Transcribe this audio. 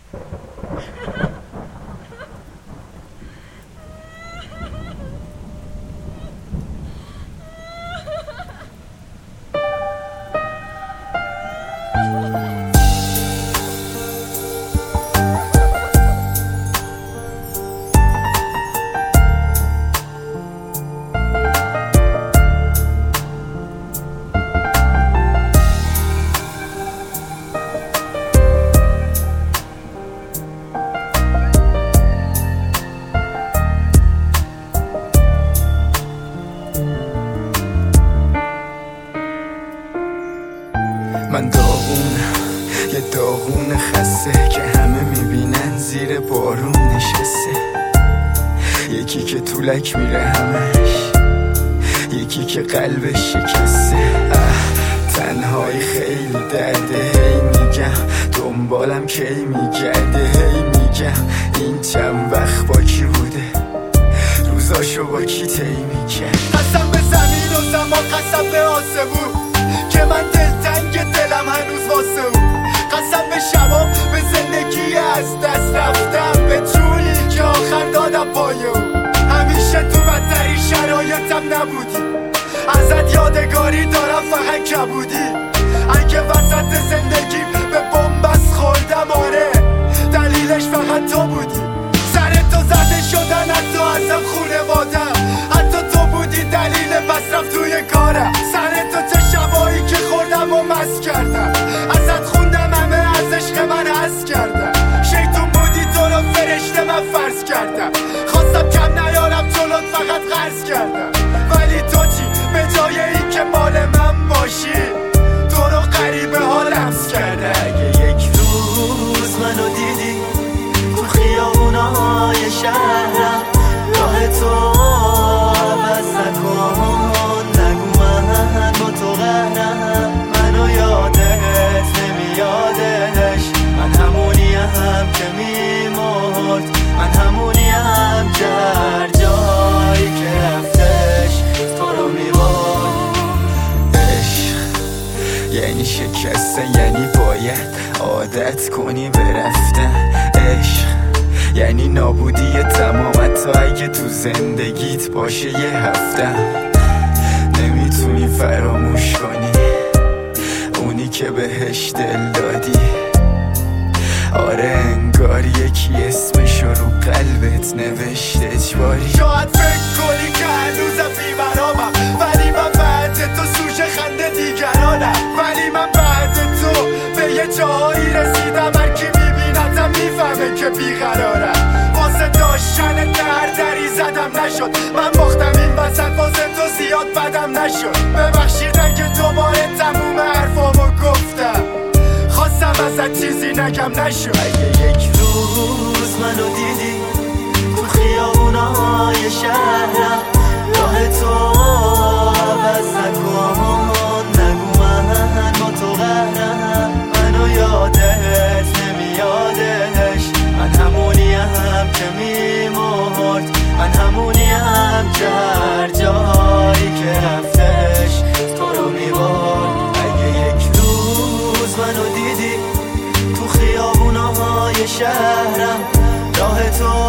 من یه داغون خسته که همه میبینن زیر بارون نشسته. یکی که طولک میره همش، یکی که قلبش شکسته. تنهایی خیلی درده، هی میگم دنبالم کی میگرده، هی میگم این چند وقت با کی بوده، روزاشو با کی طی میکرد. قسم به زمین و زمان، قسم به آسمون که من دلتنگ دلم هنوز واسه اون. قسم به شبام، به زندگی از دست رفتم، به طولی که آخر دادم پای اون. همیشه تو بدترین شرایطم نبودی، ازت یادگاری دارم فقط کبودی. اگه وسط زندگی به بنبست خوردم، آره دلیلش فقط تو بودی. سر تو زده شدن حتی ازم خونوادم، حتی تو بودی دلیل مصرف توی کارم. سر تو چه شبایی که خوردم و مست کردم، ازت خوندم همه از عشق من حس کردم. شیطون بودی تو رو فرشته من فرض کردم، خواستم کم نیارم جلوت فقط قرض کردم. ولی تو چی؟ به جای این که مال من باشی، تو رو غریبه ها لمس کرده. اگه یک روز منو دیدی تو خیابونای شهرم، راه تو عوض نکن، نگو من با تو قهرم. منو یادت نمیادش، من همونیم که میمرد، من همونیم که هر جایی که رفتش تو رو میبرد. عشق یعنی شکستن، یعنی باید عادت کنی به رفتن. عشق یعنی نابودی تمام، حتی اگه تو زندگیت باشه یه هفته نمیتونی فراموش کنی اونی که بهش دل دادی. آره انگار یکی اسمشو رو قلبت نوشته اجباری. شاید فکر کنی که هنوزم بی‌مرامم، ولی من بعد تو سوژه خنده دیگرانم. ولی من بعد تو به یه جایی رسیدم، هر کی میبیندم میفهمه که بیقرارم. واسه داشتن دردری زدم نشد، من باختم این وسط، واسه تو زیاد بدم نشد. ببخشید اگه دوباره تموم حرفامو گفتم، خواستم ازت چیزی نگم نشد. اگه یک روز منو دیدی تو خیابونای شهرم، راه تو عوض نکن، نگو من با تو قهرم. منو یادت نمیادش، من همونیم که میمرد، من همونیم که هر جایی که رفتش تو رو میبرد. اگه یک روز منو دیدی تو خیابونهای شهرم، راه تو